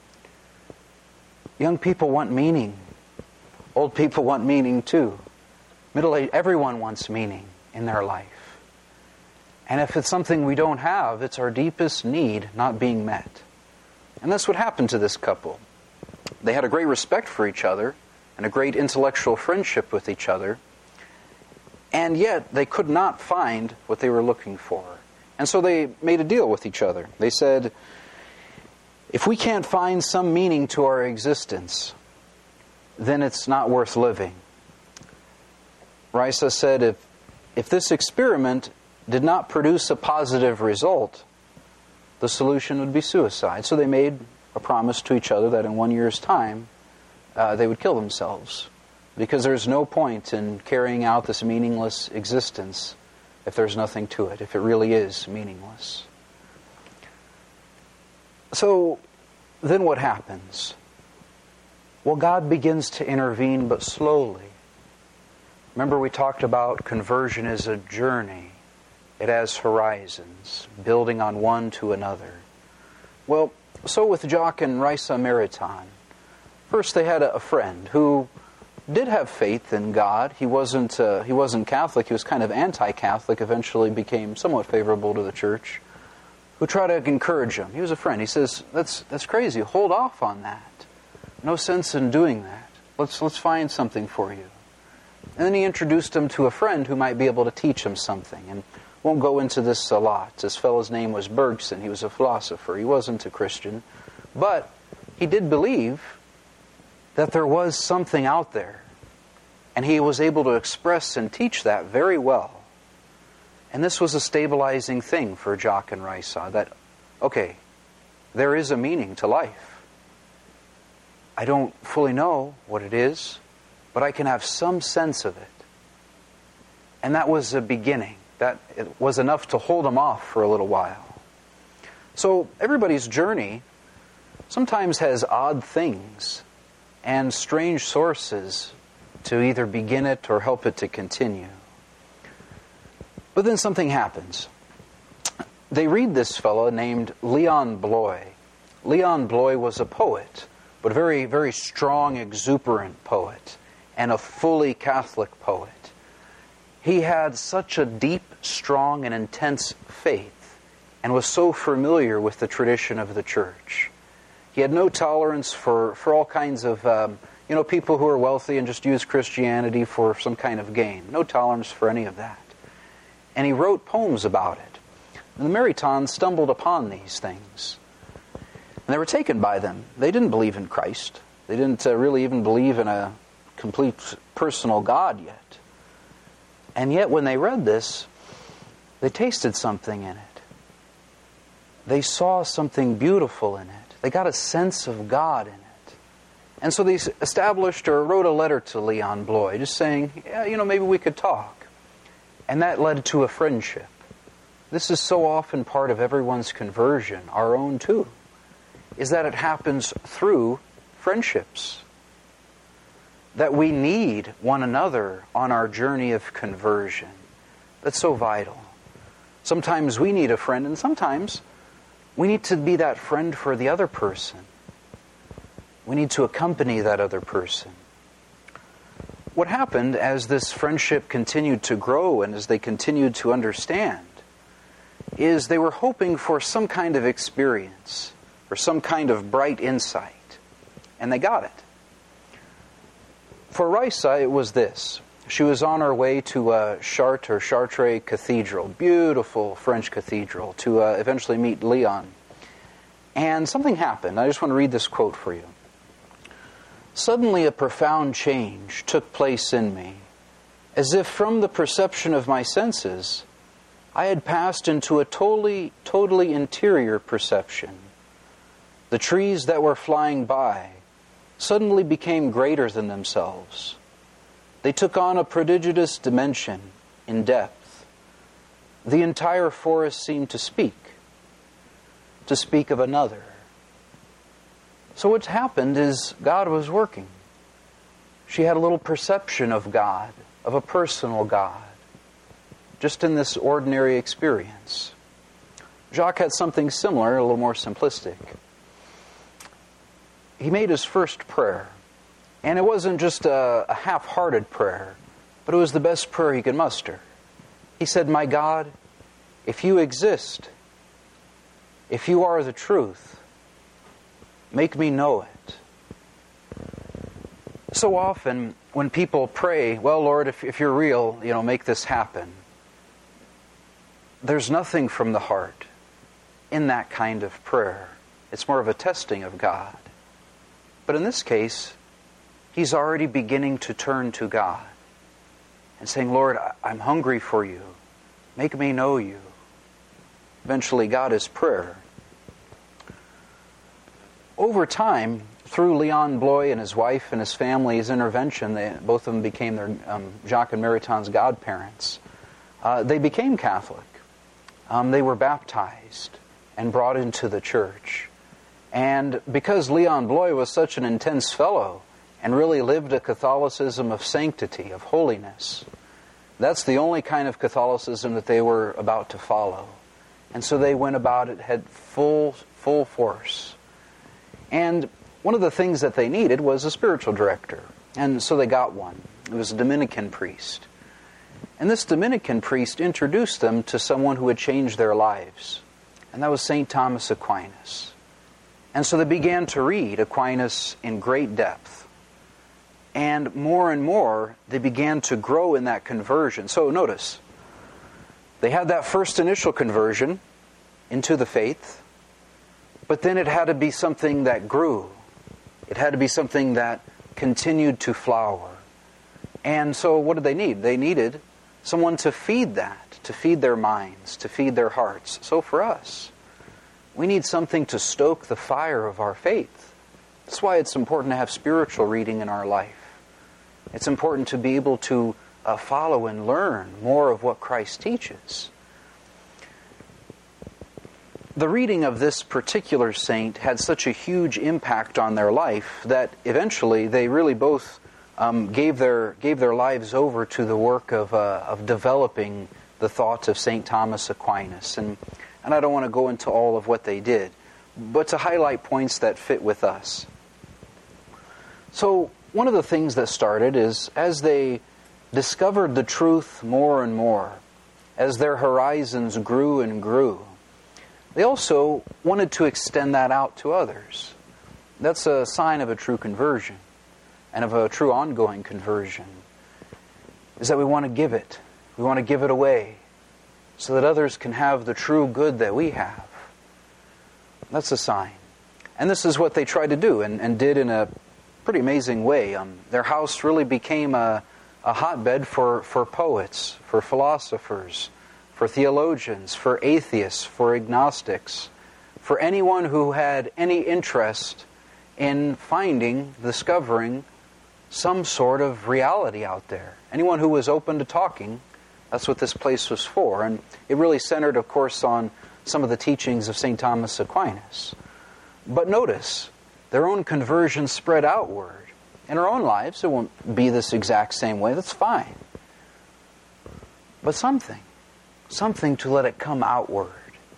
Young people want meaning. Old people want meaning too. Middle-aged, everyone wants meaning in their life. And if it's something we don't have, it's our deepest need not being met. And that's what happened to this couple. They had a great respect for each other, and a great intellectual friendship with each other, and yet they could not find what they were looking for. And so they made a deal with each other. They said, if we can't find some meaning to our existence, then it's not worth living. Risa said, if, if this experiment did not produce a positive result, the solution would be suicide. So they made a promise to each other that in one year's time, uh, they would kill themselves. Because there's no point in carrying out this meaningless existence if there's nothing to it, if it really is meaningless. So, then what happens? Well, God begins to intervene, but slowly. Remember, we talked about conversion is a journey. It has horizons, building on one to another. Well, so with Jacques and Risa Maritain. First, they had a, a friend who did have faith in God. He wasn't uh, he wasn't Catholic. He was kind of anti-Catholic, eventually became somewhat favorable to the church, who tried to encourage him. He was a friend. He says, that's that's crazy. Hold off on that. No sense in doing that. Let's let's find something for you. And then he introduced him to a friend who might be able to teach him something. And won't go into this a lot. This fellow's name was Bergson. He was a philosopher. He wasn't a Christian. But he did believe that there was something out there. And he was able to express and teach that very well. And this was a stabilizing thing for Jacques and Risa, that, okay, there is a meaning to life. I don't fully know what it is, but I can have some sense of it. And that was a beginning. That it was enough to hold them off for a little while. So everybody's journey sometimes has odd things and strange sources to either begin it or help it to continue. But then something happens. They read this fellow named Leon Bloy. Leon Bloy was a poet, but a very, very strong, exuberant poet, and a fully Catholic poet. He had such a deep, strong, and intense faith, and was so familiar with the tradition of the church. He had no tolerance for, for all kinds of, um, you know, people who are wealthy and just use Christianity for some kind of gain. No tolerance for any of that. And he wrote poems about it. And the Maritains stumbled upon these things. And they were taken by them. They didn't believe in Christ. They didn't uh, really even believe in a complete personal God yet. And yet when they read this, they tasted something in it. They saw something beautiful in it. They got a sense of God in it. And so they established or wrote a letter to Leon Bloy, just saying, yeah, you know, maybe we could talk. And that led to a friendship. This is so often part of everyone's conversion, our own too, is that it happens through friendships. That we need one another on our journey of conversion. That's so vital. Sometimes we need a friend, and sometimes we need to be that friend for the other person. We need to accompany that other person. What happened as this friendship continued to grow and as they continued to understand is they were hoping for some kind of experience or some kind of bright insight. And they got it. For Risa, it was this. She was on her way to uh, Chartres or Chartres Cathedral, beautiful French cathedral, to uh, eventually meet Leon. And something happened. I just want to read this quote for you. Suddenly a profound change took place in me, as if from the perception of my senses, I had passed into a totally, totally interior perception. The trees that were flying by suddenly became greater than themselves. They took on a prodigious dimension in depth. The entire forest seemed to speak, to speak of another. So what happened is God was working. She had a little perception of God, of a personal God, just in this ordinary experience. Jacques had something similar, a little more simplistic. He made his first prayer. And it wasn't just a, a half-hearted prayer, but it was the best prayer he could muster. He said, "My God, if you exist, if you are the truth, make me know it." So often when people pray, well, Lord, if, if you're real, you know, make this happen. There's nothing from the heart in that kind of prayer. It's more of a testing of God. But in this case, he's already beginning to turn to God and saying, Lord, I'm hungry for you. Make me know you. Eventually, God is prayer. Over time, through Leon Bloy and his wife and his family's intervention, they, both of them became their um, Jacques and Maritanne's godparents. Uh, they became Catholic. Um, they were baptized and brought into the church. And because Leon Bloy was such an intense fellow and really lived a Catholicism of sanctity, of holiness, that's the only kind of Catholicism that they were about to follow. And so they went about it, had full, full force. And one of the things that they needed was a spiritual director. And so they got one. It was a Dominican priest. And this Dominican priest introduced them to someone who had changed their lives. And that was Saint Thomas Aquinas. And so they began to read Aquinas in great depth. And more and more, they began to grow in that conversion. So notice, they had that first initial conversion into the faith, but then it had to be something that grew. It had to be something that continued to flower. And so what did they need? They needed someone to feed that, to feed their minds, to feed their hearts. So for us, we need something to stoke the fire of our faith. That's why it's important to have spiritual reading in our life. It's important to be able to uh, follow and learn more of what Christ teaches. The reading of this particular saint had such a huge impact on their life that eventually they really both um, gave their gave their lives over to the work of uh, of developing the thoughts of Saint Thomas Aquinas. And and I don't want to go into all of what they did, but to highlight points that fit with us. So one of the things that started is as they discovered the truth more and more, as their horizons grew and grew, they also wanted to extend that out to others. That's a sign of a true conversion and of a true ongoing conversion, is that we want to give it. We want to give it away so that others can have the true good that we have. That's a sign. And this is what they tried to do and, and did in a pretty amazing way. Um, their house really became a, a hotbed for, for poets, for philosophers, for theologians, for atheists, for agnostics, for anyone who had any interest in finding, discovering some sort of reality out there. Anyone who was open to talking, that's what this place was for. And it really centered, of course, on some of the teachings of Saint Thomas Aquinas. But notice, their own conversion spread outward. In our own lives, it won't be this exact same way. That's fine. But something. Something to let it come outward.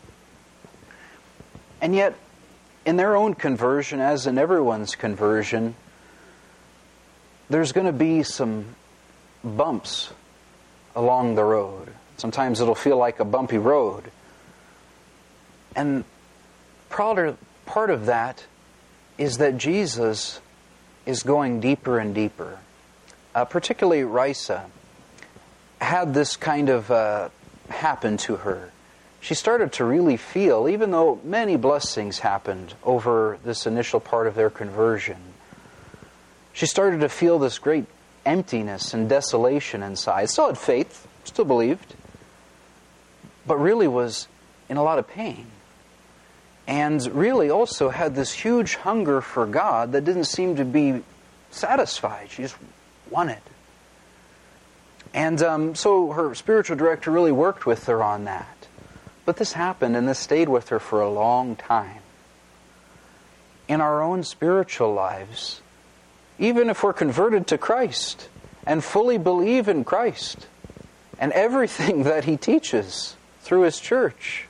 And yet, in their own conversion, as in everyone's conversion, there's going to be some bumps along the road. Sometimes it'll feel like a bumpy road. And part of, part of that is that Jesus is going deeper and deeper. Uh, particularly Raisa had this kind of uh, happen to her. She started to really feel, even though many blessings happened over this initial part of their conversion, she started to feel this great emptiness and desolation inside. Still had faith, still believed, but really was in a lot of pain. And really also had this huge hunger for God that didn't seem to be satisfied. She just wanted. And um, so her spiritual director really worked with her on that. But this happened, and this stayed with her for a long time. In our own spiritual lives, even if we're converted to Christ and fully believe in Christ and everything that He teaches through His church,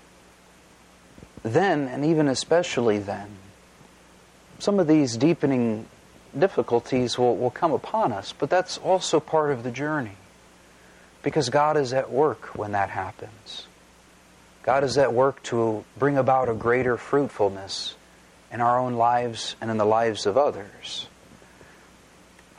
then, and even especially then, some of these deepening difficulties will, will come upon us, but that's also part of the journey. Because God is at work when that happens. God is at work to bring about a greater fruitfulness in our own lives and in the lives of others.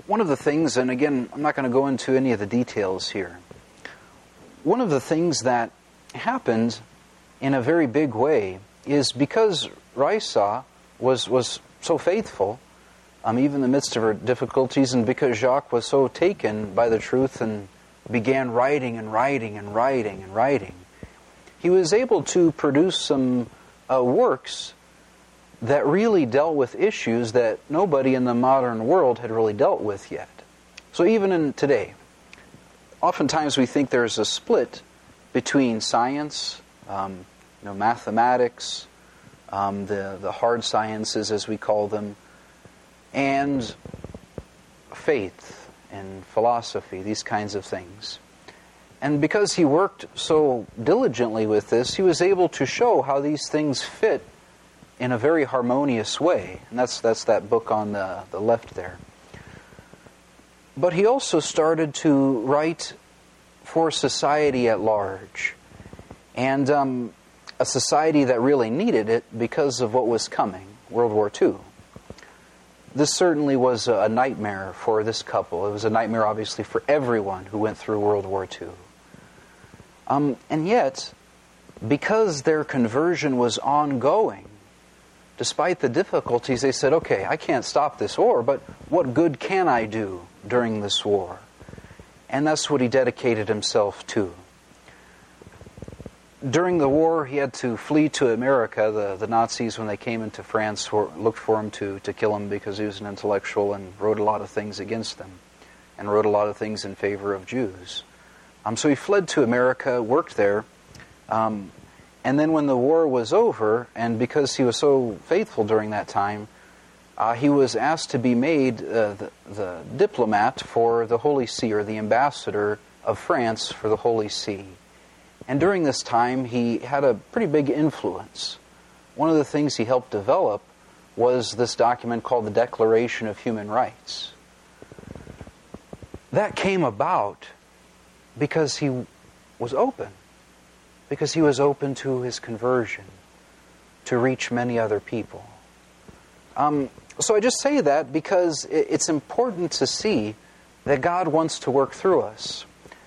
one of the things, and again, I'm not going to go into any of the details here, one of the things that happened in a very big way is because Raisa was, was so faithful, um, even in the midst of her difficulties, and because Jacques was so taken by the truth and began writing and writing and writing and writing, he was able to produce some uh, works that really dealt with issues that nobody in the modern world had really dealt with yet. So even in today, oftentimes we think there's a split between science, um, you know, mathematics, um, the, the hard sciences as we call them, and faith and philosophy, these kinds of things. And because he worked so diligently with this, he was able to show how these things fit in a very harmonious way. And that's that's that book on the, the left there. But he also started to write for society at large. And um, a society that really needed it because of what was coming, World War Two. This certainly was a nightmare for this couple. It was a nightmare, obviously, for everyone who went through World War Two. Um, and yet, because their conversion was ongoing, despite the difficulties, they said, okay, I can't stop this war, but what good can I do during this war? And that's what he dedicated himself to. During the war, he had to flee to America. The, the Nazis, when they came into France, were, looked for him to, to kill him because he was an intellectual and wrote a lot of things against them and wrote a lot of things in favor of Jews. Um, so he fled to America, worked there, um, and then when the war was over, and because he was so faithful during that time, uh, he was asked to be made uh, the, the diplomat for the Holy See, or the ambassador of France for the Holy See. And during this time, he had a pretty big influence. One of the things he helped develop was this document called the Declaration of Human Rights. That came about because he was open. Because he was open to his conversion, to reach many other people. Um, so I just say that because it's important to see that God wants to work through us.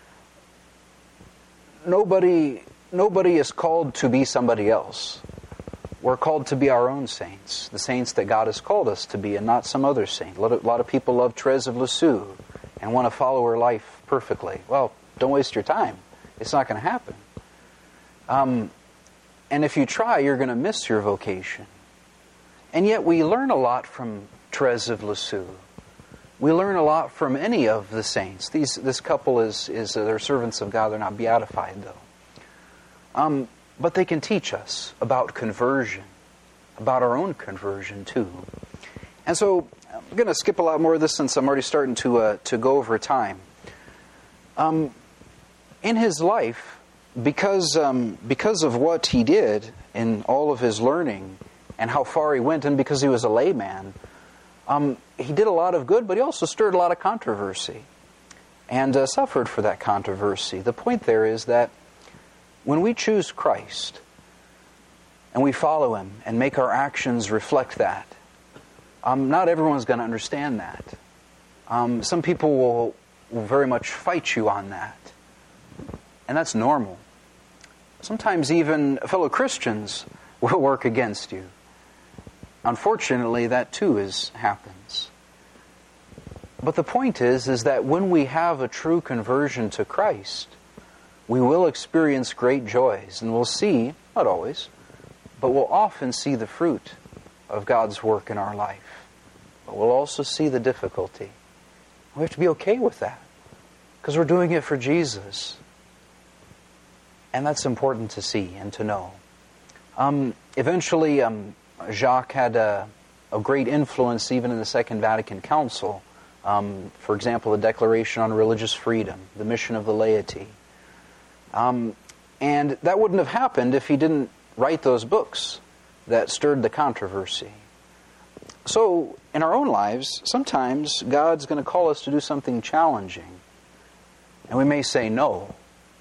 Nobody, nobody is called to be somebody else. We're called to be our own saints, the saints that God has called us to be, and not some other saint. A lot of, a lot of people love Therese of Lisieux and want to follow her life perfectly. Well, don't waste your time. It's not going to happen. Um, and if you try, you're going to miss your vocation. And yet we learn a lot from Therese of Lisieux. We learn a lot from any of the saints. These, this couple is, is uh, they're servants of God. They're not beatified, though. Um, but they can teach us about conversion, about our own conversion, too. And so I'm going to skip a lot more of this since I'm already starting to, uh, to go over time. Um, in his life, because, um, because of what he did in all of his learning and how far he went, and because he was a layman, um, he did a lot of good, but he also stirred a lot of controversy and uh, suffered for that controversy. The point there is that when we choose Christ and we follow Him and make our actions reflect that, um, not everyone's going to understand that. Um, some people will, will very much fight you on that. And that's normal. Sometimes even fellow Christians will work against you. Unfortunately, that too is happens. But the point is, is that when we have a true conversion to Christ, we will experience great joys, and we'll see, not always, but we'll often see the fruit of God's work in our life. But we'll also see the difficulty. We have to be okay with that, because we're doing it for Jesus. And that's important to see and to know. Um, eventually, um, Jacques had a, a great influence even in the Second Vatican Council. Um, for example, the Declaration on Religious Freedom, the mission of the laity. Um, and that wouldn't have happened if he didn't write those books that stirred the controversy. So, in our own lives, sometimes God's going to call us to do something challenging. And we may say no.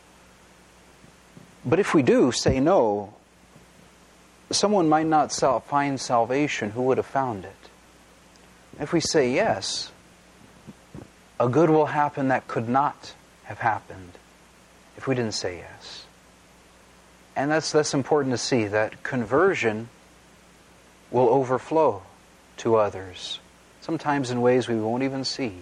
But if we do say no, someone might not find salvation who would have found it. If we say yes, a good will happen that could not have happened if we didn't say yes. And that's, that's important to see, that conversion will overflow to others, sometimes in ways we won't even see.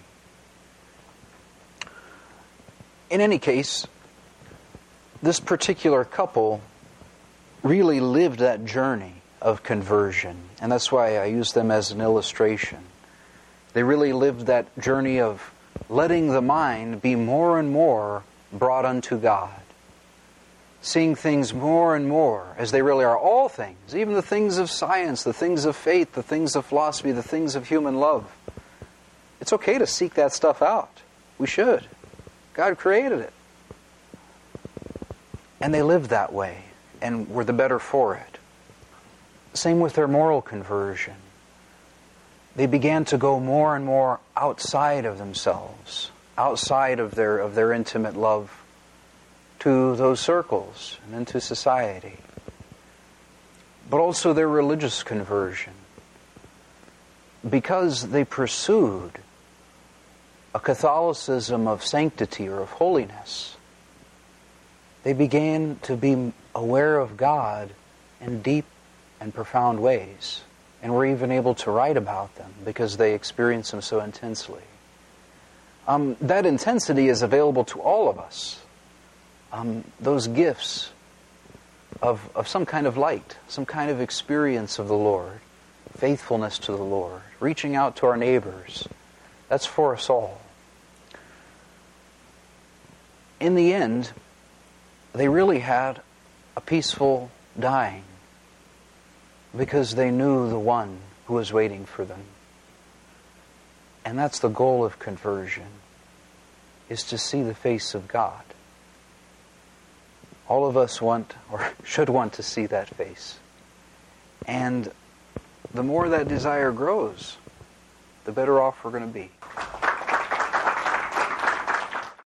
In any case, this particular couple really lived that journey of conversion, and that's why I use them as an illustration. They really lived that journey of letting the mind be more and more brought unto God, seeing things more and more as they really are, all things, even the things of science, the things of faith, the things of philosophy, the things of human love. It's okay to seek that stuff out. We should. God created it. And they lived that way and were the better for it. Same with their moral conversion. They began to go more and more outside of themselves, outside of their of their intimate love, to those circles and into society. But also their religious conversion. Because they pursued a Catholicism of sanctity or of holiness, they began to be aware of God in deep and profound ways, and were even able to write about them because they experienced them so intensely. Um, that intensity is available to all of us. Um, those gifts of, of some kind of light, some kind of experience of the Lord, faithfulness to the Lord, reaching out to our neighbors, that's for us all. In the end, they really had a peaceful dying because they knew the one who was waiting for them. And that's the goal of conversion, is to see the face of God. All of us want, or should want, to see that face. And the more that desire grows, the better off we're going to be.